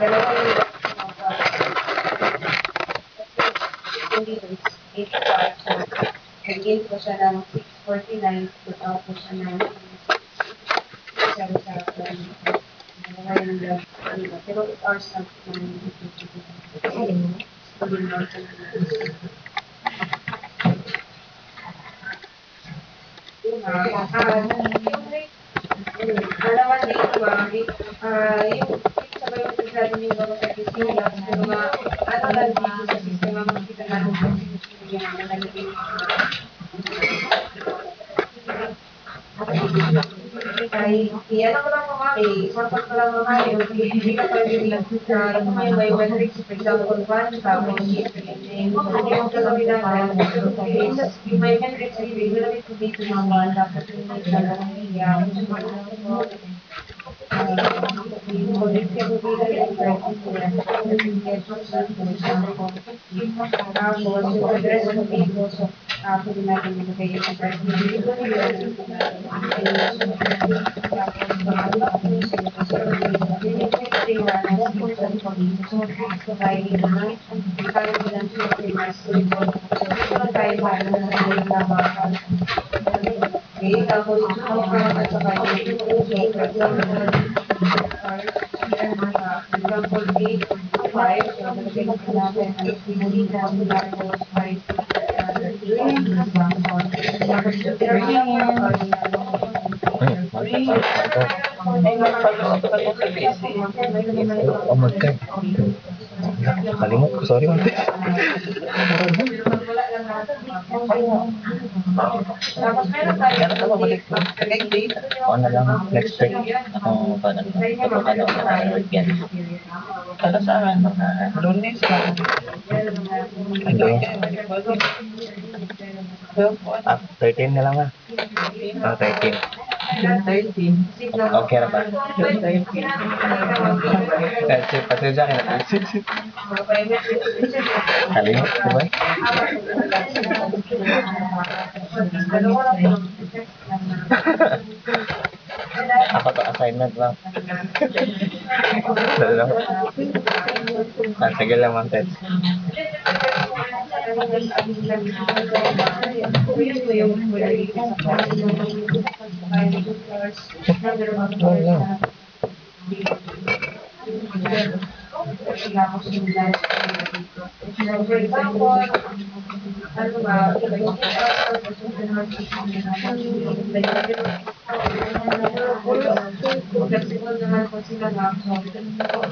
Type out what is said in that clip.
dalawa yung actually is 85. So, nag-in po siya ng 649. Nag-out po siya ng 677. Dalawa yung love. Pero 8 hours lang po namin. Alaman din ba, yung sa biometric natin yung bago sa Christina, pero ano lang dito sa sistema makikita natin kung sino yung nakalagay. Ay, yan ako lang mamaki. Sorpat ko lang mamaki. Hindi ka pwede rin. Ito may biometrics, for example, one, tapos hindi mo gagawin natin. Yung biometrics, hindi mo dito mga dapat yung may gagawin niya. Ulit ka mo dito yung practice niya. Tapos, yung address mo dito, so, pwede natin ilagay yung address mo dito. Oh, magkay. Kalimut ko, sorry man. Ano lang, next week. Oo, parang ano na weekend. Para sa akin, Lunes lang. Ano? 13 na lang na. 13. 13. Okay na ba? 13. Kasi pasensya ka na. Kalimut ko ba? Ako to assignment lang. Sige lang man, Tess. Flexible naman po sila, ma'am.